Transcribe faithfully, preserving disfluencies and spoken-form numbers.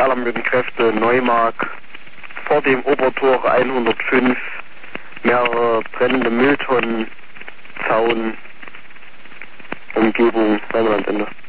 alarmierten Kräfte Neumark, vor dem Obertor hundertfünf, mehrere brennende Mülltonnen, Zaun, Umgebung, Rheinland-Ende.